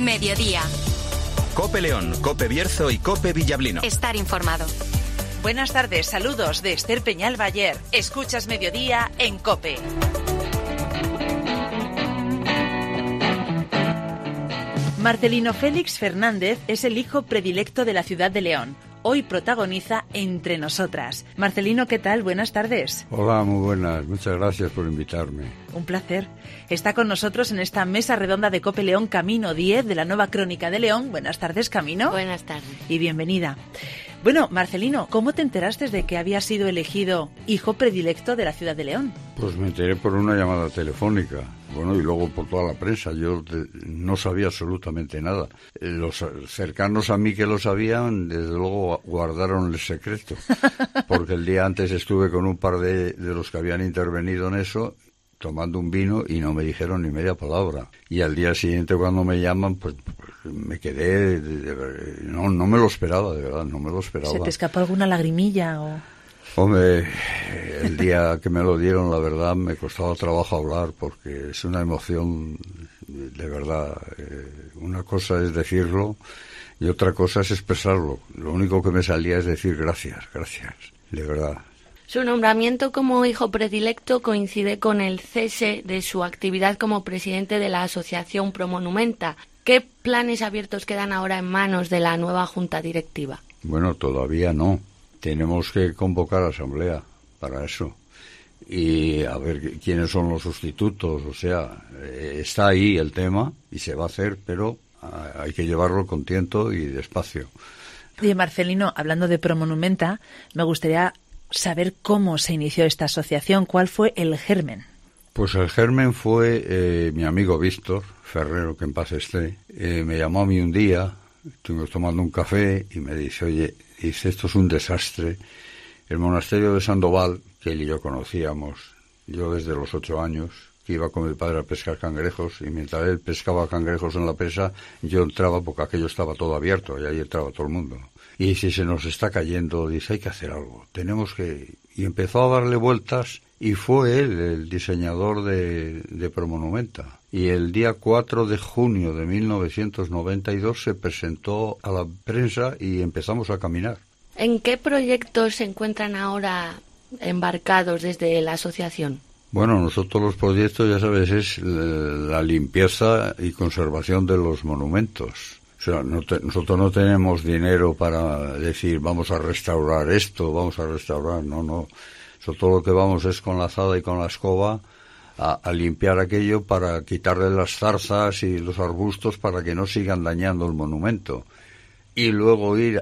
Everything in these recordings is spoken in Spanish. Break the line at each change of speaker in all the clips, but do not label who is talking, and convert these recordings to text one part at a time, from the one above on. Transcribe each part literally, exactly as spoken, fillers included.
Mediodía.
COPE León, COPE Bierzo y COPE Villablino.
Estar informado.
Buenas tardes, saludos de Esther Peñal Bayer. Escuchas Mediodía en COPE. Marcelino Félix Fernández es el hijo predilecto de la ciudad de León. Hoy protagoniza Entre Nosotras. Marcelino, ¿qué tal? Buenas tardes.
Hola, muy buenas. Muchas gracias por invitarme.
Un placer. Está con nosotros en esta mesa redonda de COPE León Camino diez de la Nueva Crónica de León. Buenas tardes, Camino.
Buenas tardes.
Y bienvenida. Bueno, Marcelino, ¿cómo te enteraste de que había sido elegido hijo predilecto de la ciudad de León?
Pues me enteré por una llamada telefónica. Bueno, y luego por toda la prensa. Yo de, no sabía absolutamente nada. Los cercanos a mí que lo sabían, desde luego guardaron el secreto. Porque el día antes estuve con un par de, de los que habían intervenido en eso, tomando un vino, y no me dijeron ni media palabra. Y al día siguiente, cuando me llaman, pues, pues me quedé... De, de, no, no me lo esperaba, de verdad, no me lo esperaba.
¿Se te escapó alguna lagrimilla o...?
Hombre, el día que me lo dieron, la verdad, me costaba trabajo hablar, porque es una emoción, de verdad. Eh, una cosa es decirlo y otra cosa es expresarlo. Lo único que me salía es decir gracias, gracias, de verdad.
Su nombramiento como hijo predilecto coincide con el cese de su actividad como presidente de la asociación Promonumenta. ¿Qué planes abiertos quedan ahora en manos de la nueva junta directiva? Bueno, todavía no. Tenemos que convocar a asamblea para eso y a ver quiénes son los sustitutos. O sea, eh, está ahí el tema y se va a hacer, pero a, hay que llevarlo con tiento y despacio.
Oye, Marcelino, hablando de Promonumenta, me gustaría saber cómo se inició esta asociación. ¿Cuál fue el germen?
Pues el germen fue eh, mi amigo Víctor Ferrero, que en paz esté. Eh, me llamó a mí un día, estuvimos tomando un café y me dice, oye, dice, esto es un desastre. El monasterio de Sandoval, que él y yo conocíamos, yo desde los ocho años, que iba con mi padre a pescar cangrejos, y mientras él pescaba cangrejos en la presa, yo entraba porque aquello estaba todo abierto, y ahí entraba todo el mundo. Y si se nos está cayendo, dice, hay que hacer algo, tenemos que... Y empezó a darle vueltas, y fue él el diseñador de, de Promonumenta. Y el día cuatro de junio de mil novecientos noventa y dos se presentó a la prensa y empezamos a caminar.
¿En qué proyectos se encuentran ahora embarcados desde la asociación?
Bueno, nosotros los proyectos, ya sabes, es la limpieza y conservación de los monumentos. O sea, no te, nosotros no tenemos dinero para decir vamos a restaurar esto, vamos a restaurar, no, no. Nosotros lo que vamos es con la azada y con la escoba a, a limpiar aquello para quitarle las zarzas y los arbustos para que no sigan dañando el monumento. Y luego ir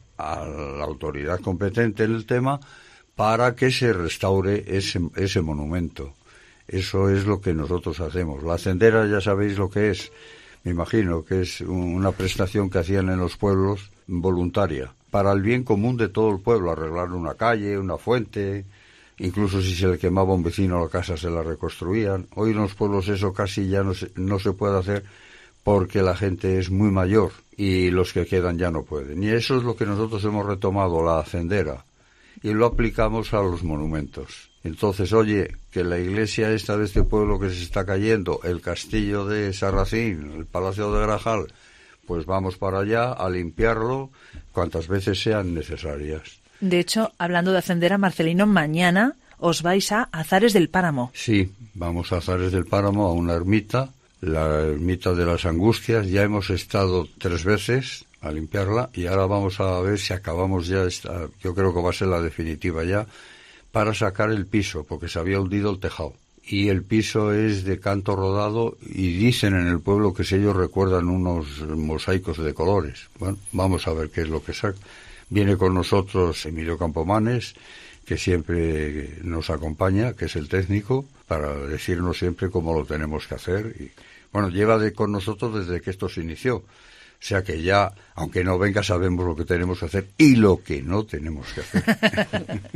a la autoridad competente en el tema para que se restaure ese, ese monumento. Eso es lo que nosotros hacemos. La hacendera ya sabéis lo que es. Me imagino que es una prestación que hacían en los pueblos voluntaria, para el bien común de todo el pueblo, arreglar una calle, una fuente, incluso si se le quemaba a un vecino la casa se la reconstruían. Hoy en los pueblos eso casi ya no se, no se puede hacer porque la gente es muy mayor y los que quedan ya no pueden. Y eso es lo que nosotros hemos retomado, la hacendera, y lo aplicamos a los monumentos. Entonces, oye, que la iglesia esta de este pueblo que se está cayendo, el castillo de Sarracín, el palacio de Grajal, pues vamos para allá a limpiarlo cuantas veces sean necesarias.
De hecho, hablando de hacendera, Marcelino, mañana os vais a Azares del Páramo.
Sí, vamos a Azares del Páramo, a una ermita, la ermita de las Angustias. Ya hemos estado tres veces a limpiarla y ahora vamos a ver si acabamos ya esta, yo creo que va a ser la definitiva ya, para sacar el piso, porque se había hundido el tejado. Y el piso es de canto rodado y dicen en el pueblo que si ellos recuerdan unos mosaicos de colores. Bueno, vamos a ver qué es lo que saca. Viene con nosotros Emilio Campomanes, que siempre nos acompaña, que es el técnico, para decirnos siempre cómo lo tenemos que hacer. Y bueno, lleva de, con nosotros desde que esto se inició. O sea que ya, aunque no venga, sabemos lo que tenemos que hacer y lo que no tenemos que hacer.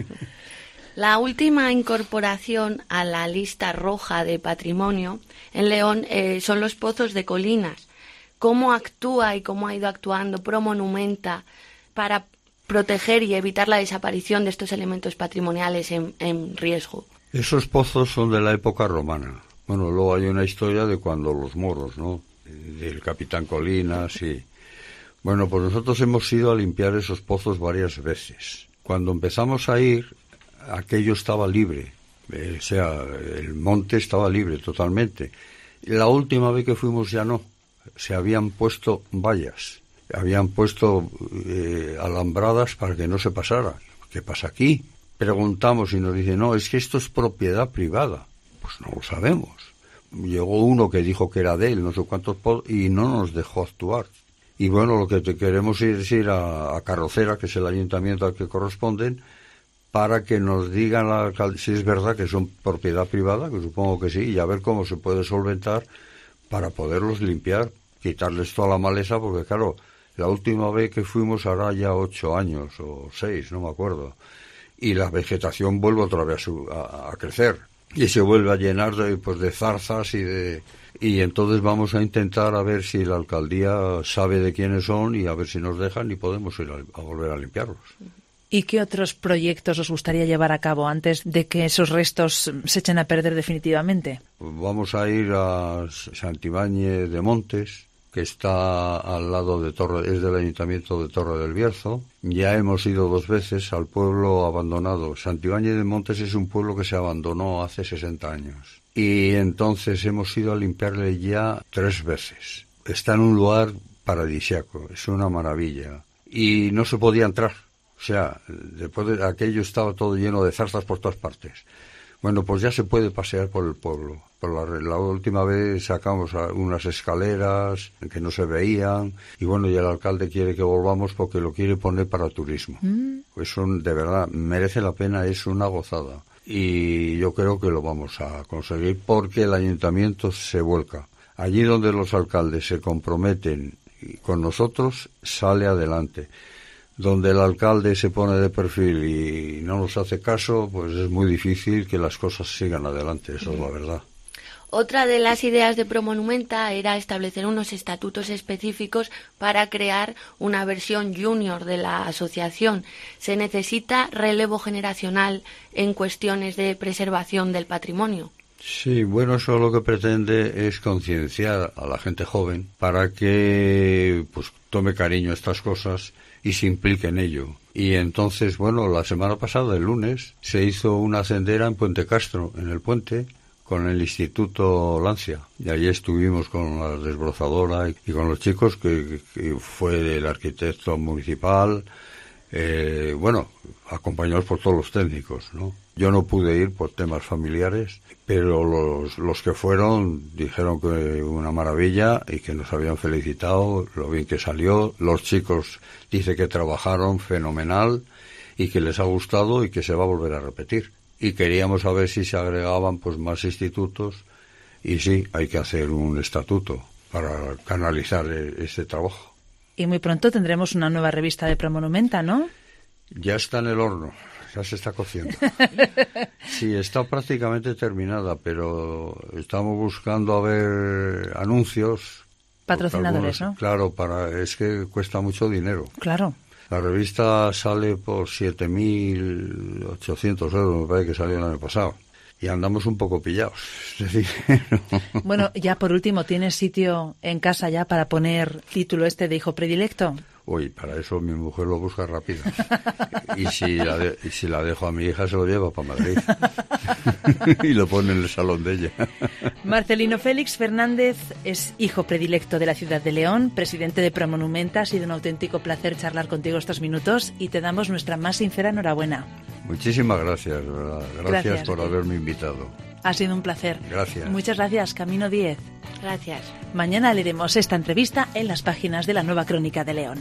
La última incorporación a la lista roja de patrimonio en León eh, son los pozos de Colinas. ¿Cómo actúa y cómo ha ido actuando Promonumenta para proteger y evitar la desaparición de estos elementos patrimoniales en, en riesgo?
Esos pozos son de la época romana. Bueno, luego hay una historia de cuando los moros, ¿no? del Capitán Colinas, sí. Bueno, pues nosotros hemos ido a limpiar esos pozos varias veces. Cuando empezamos a ir, aquello estaba libre, eh, o sea, el monte estaba libre totalmente. La última vez que fuimos ya no, se habían puesto vallas, habían puesto eh, alambradas para que no se pasara. ¿Qué pasa aquí? Preguntamos y nos dicen, no, es que esto es propiedad privada. Pues no lo sabemos. Llegó uno que dijo que era de él, no sé cuántos pozos, y no nos dejó actuar. Y bueno, lo que te queremos ir es ir a, a Carrocera, que es el ayuntamiento al que corresponden, para que nos digan la alcaldía si es verdad que son propiedad privada, que supongo que sí, y a ver cómo se puede solventar para poderlos limpiar, quitarles toda la maleza, porque claro, la última vez que fuimos hará ya ocho años o seis, no me acuerdo, y la vegetación vuelve otra vez a, a, a crecer y se vuelve a llenar de, pues, de zarzas y de... Y entonces vamos a intentar a ver si la alcaldía sabe de quiénes son y a ver si nos dejan y podemos ir a, a volver a limpiarlos.
¿Y qué otros proyectos os gustaría llevar a cabo antes de que esos restos se echen a perder definitivamente?
Vamos a ir a Santibáñez de Montes, que está al lado de Torre, es del Ayuntamiento de Torre del Bierzo. Ya hemos ido dos veces al pueblo abandonado. Santibáñez de Montes es un pueblo que se abandonó hace sesenta años. Y entonces hemos ido a limpiarle ya tres veces. Está en un lugar paradisíaco, es una maravilla. Y no se podía entrar. O sea, después de aquello estaba todo lleno de zarzas por todas partes. Bueno, pues ya se puede pasear por el pueblo. Por la, la última vez sacamos unas escaleras que no se veían y bueno, y el alcalde quiere que volvamos porque lo quiere poner para turismo. Mm. Eso de verdad merece la pena, es una gozada. Y yo creo que lo vamos a conseguir porque el ayuntamiento se vuelca. Allí donde los alcaldes se comprometen con nosotros, sale adelante. Donde el alcalde se pone de perfil y no nos hace caso, pues es muy difícil que las cosas sigan adelante, eso es la verdad.
Otra de las ideas de Promonumenta era establecer unos estatutos específicos para crear una versión junior de la asociación. Se necesita relevo generacional en cuestiones de preservación del patrimonio.
Sí, bueno, eso lo que pretende es concienciar a la gente joven para que pues tome cariño a estas cosas y se implique en ello. Y entonces, bueno, la semana pasada, el lunes, se hizo una sendera en Puente Castro, en el puente, con el Instituto Lancia. Y allí estuvimos con la desbrozadora y con los chicos, que, que fue el arquitecto municipal, eh, bueno, acompañados por todos los técnicos, ¿no? Yo no pude ir por temas familiares, pero los, los que fueron dijeron que una maravilla y que nos habían felicitado, lo bien que salió. Los chicos dice que trabajaron fenomenal y que les ha gustado y que se va a volver a repetir. Y queríamos saber si se agregaban pues más institutos y sí, hay que hacer un estatuto para canalizar este trabajo.
Y muy pronto tendremos una nueva revista de Promonumenta, ¿no?
Ya está en el horno, ya se está cociendo. Sí, está prácticamente terminada, pero estamos buscando a ver anuncios.
Patrocinadores, algunos,
¿no? Claro, para es que cuesta mucho dinero.
Claro.
La revista sale por siete mil ochocientos euros, me parece que salió el año pasado. Y andamos un poco pillados. Es decir, no.
Bueno, ya por último, ¿tienes sitio en casa ya para poner título este de hijo predilecto?
Uy, para eso mi mujer lo busca rápido. Y si la, de, y si la dejo a mi hija, se lo lleva para Madrid. Y lo pone en el salón de ella.
Marcelino Félix Fernández es hijo predilecto de la ciudad de León, presidente de Promonumenta. Ha sido un auténtico placer charlar contigo estos minutos y te damos nuestra más sincera enhorabuena.
Muchísimas gracias, ¿verdad? Gracias, gracias por haberme invitado.
Ha sido un placer.
Gracias.
Muchas gracias, Camino diez.
Gracias.
Mañana leeremos esta entrevista en las páginas de la Nueva Crónica de León.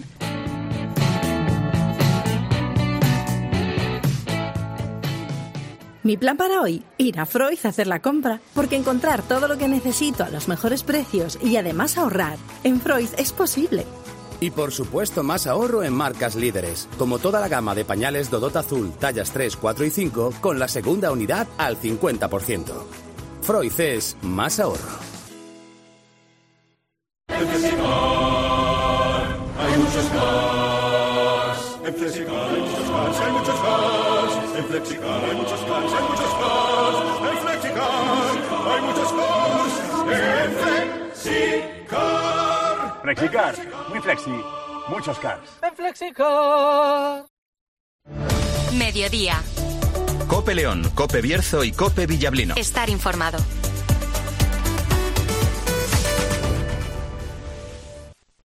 Mi plan para hoy, ir a Freud a hacer la compra, porque encontrar todo lo que necesito a los mejores precios y además ahorrar, en Freud es posible.
Y por supuesto más ahorro en marcas líderes, como toda la gama de pañales Dodot Azul tallas tres, cuatro y cinco con la segunda unidad al cincuenta por ciento. Freud es más ahorro.
En Flexicar hay muchos cars. En Flexicar hay muchos cars, hay muchos cars. En Flexicar hay muchos cars, hay muchos cars. En Flexicar hay muchos cars. En Flexicar.
Flexicar, muy flexi, muchos cars.
En Flexicar.
Mediodía.
Cope León, Cope Bierzo y Cope Villablino.
Estar informado.